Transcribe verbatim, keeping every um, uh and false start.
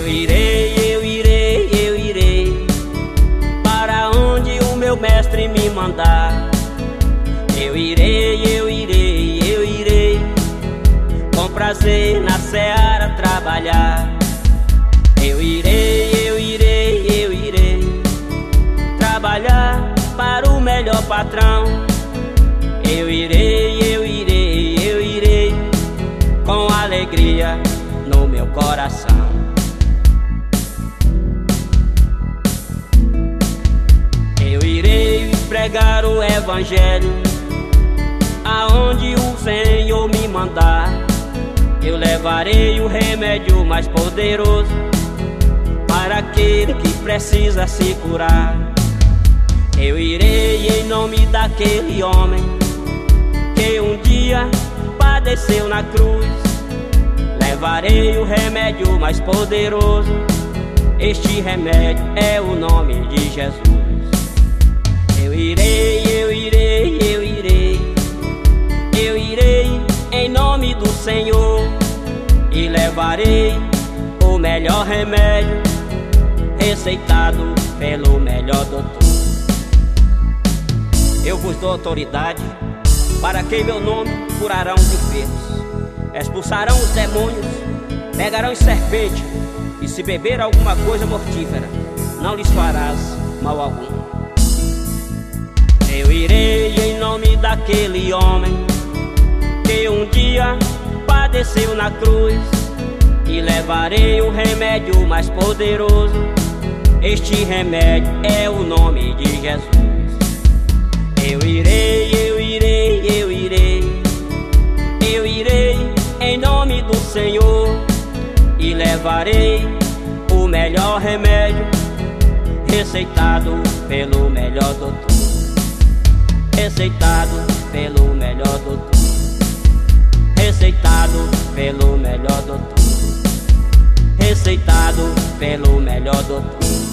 Eu irei, eu irei, eu irei para onde o meu mestre me mandar. Eu irei, eu irei, eu irei com prazer na seara trabalhar. Eu irei, eu irei, eu irei trabalhar para o melhor patrão. Eu irei, eu irei, eu irei com alegria no meu coração. Eu irei pregar o evangelho aonde o Senhor me mandar. Eu levarei o remédio mais poderoso para aquele que precisa se curar. Eu irei em nome daquele homem que um dia padeceu na cruz. Levarei o remédio mais poderoso. Este remédio é o nome de Jesus. Eu irei, eu irei, eu irei, eu irei em nome do Senhor e levarei o melhor remédio receitado pelo melhor doutor. Eu vos dou autoridade para que em meu nome curarão os enfermos, expulsarão os demônios, pegarão em serpente, e se beber alguma coisa mortífera, não lhes farás mal algum. Eu irei em nome daquele homem que um dia padeceu na cruz e levarei o remédio mais poderoso. Este remédio é o nome de Jesus. Eu irei, eu irei, eu irei, eu irei em nome do Senhor e levarei o melhor remédio receitado pelo melhor doutor. Receitado pelo melhor doutor. Receitado pelo melhor doutor. Receitado pelo melhor doutor.